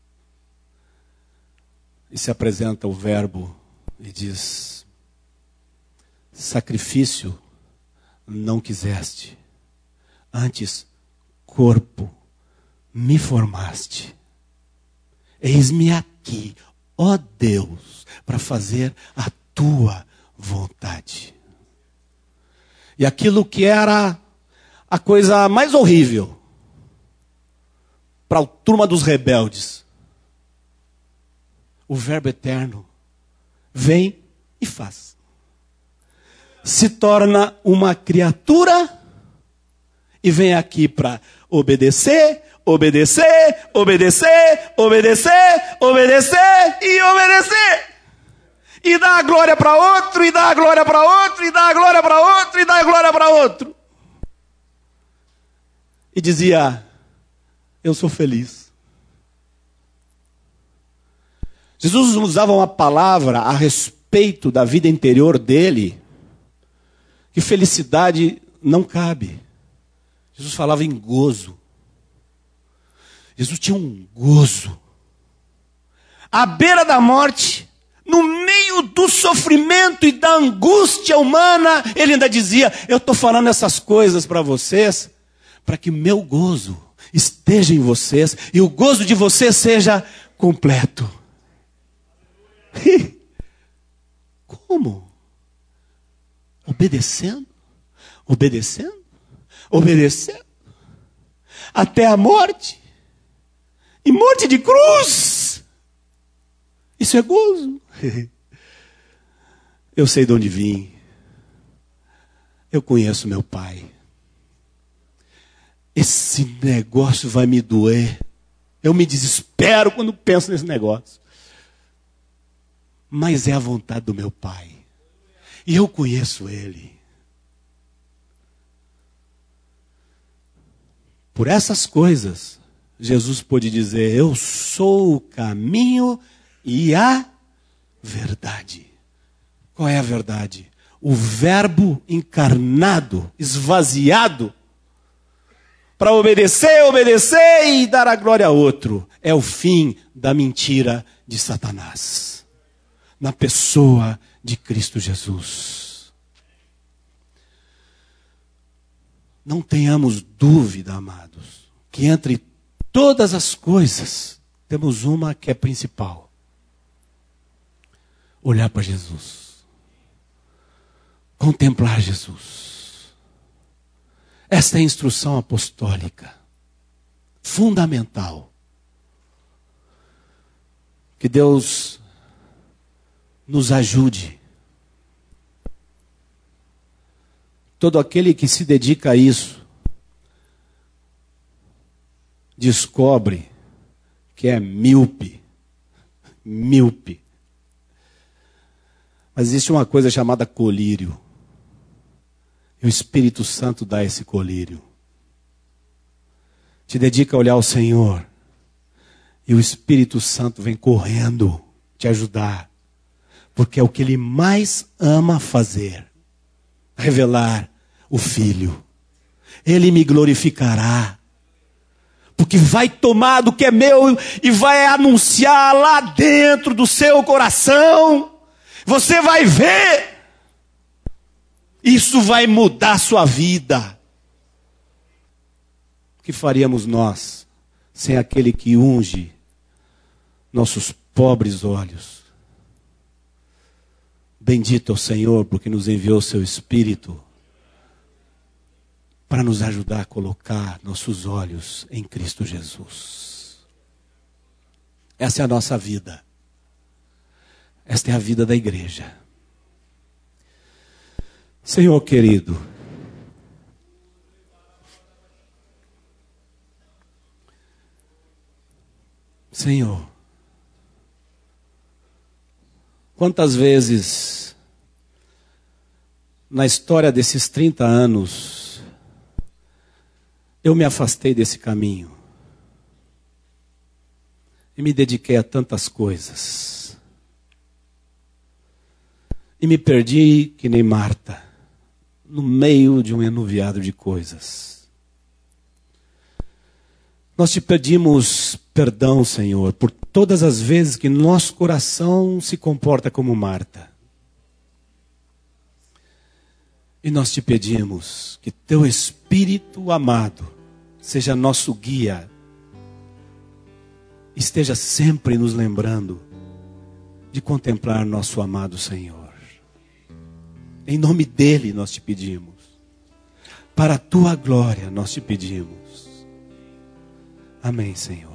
E se apresenta o verbo e diz, sacrifício não quiseste, antes corpo me formaste. Eis-me aqui, ó Deus, para fazer a tua vontade. E aquilo que era a coisa mais horrível para a turma dos rebeldes, o Verbo eterno vem e faz. Se torna uma criatura e vem aqui para obedecer, obedecer, obedecer, obedecer, obedecer e obedecer. E dá a glória para outro, e dá a glória para outro, e dá a glória para outro, e dá a glória para outro. E dizia, eu sou feliz. Jesus usava uma palavra a respeito da vida interior dele, que felicidade não cabe. Jesus falava em gozo. Jesus tinha um gozo. À beira da morte, no meio do sofrimento e da angústia humana, ele ainda dizia, eu estou falando essas coisas para vocês, para que o meu gozo esteja em vocês, e o gozo de vocês seja completo. Como? Obedecendo, obedecendo, obedecendo, até a morte, e morte de cruz. Isso é gozo. Eu sei de onde vim, eu conheço meu pai. Esse negócio vai me doer, Eu me desespero quando penso nesse negócio. Mas é a vontade do meu Pai. E eu conheço Ele. Por essas coisas, Jesus pôde dizer: eu sou o caminho e a verdade. Qual é a verdade? O verbo encarnado, esvaziado, para obedecer e dar a glória a outro. É o fim da mentira de Satanás. Na pessoa de Cristo Jesus. Não tenhamos dúvida, amados, que entre todas as coisas, temos uma que é principal. Olhar para Jesus. Contemplar Jesus. Esta é a instrução apostólica. Fundamental. Que Deus nos ajude. Todo aquele que se dedica a isso, descobre que é míope. Míope. Mas existe uma coisa chamada colírio. E o Espírito Santo dá esse colírio. Te dedica a olhar o Senhor. E o Espírito Santo vem correndo te ajudar. Porque é o que Ele mais ama fazer. Revelar o Filho. Ele me glorificará. Porque vai tomar do que é meu e vai anunciar lá dentro do seu coração. Você vai ver. Isso vai mudar a sua vida. O que faríamos nós sem aquele que unge nossos pobres olhos? Bendito é o Senhor, porque nos enviou o seu Espírito para nos ajudar a colocar nossos olhos em Cristo Jesus. Essa é a nossa vida. Esta é a vida da igreja. Senhor querido, Senhor, quantas vezes na história desses 30 anos eu me afastei desse caminho e me dediquei a tantas coisas e me perdi que nem Marta no meio de um enuviado de coisas. Nós te pedimos perdão, Senhor, por todas as vezes que nosso coração se comporta como Marta. E nós te pedimos que teu Espírito amado seja nosso guia. Esteja sempre nos lembrando de contemplar nosso amado Senhor. Em nome dele nós te pedimos. Para a tua glória nós te pedimos. Amém, Senhor.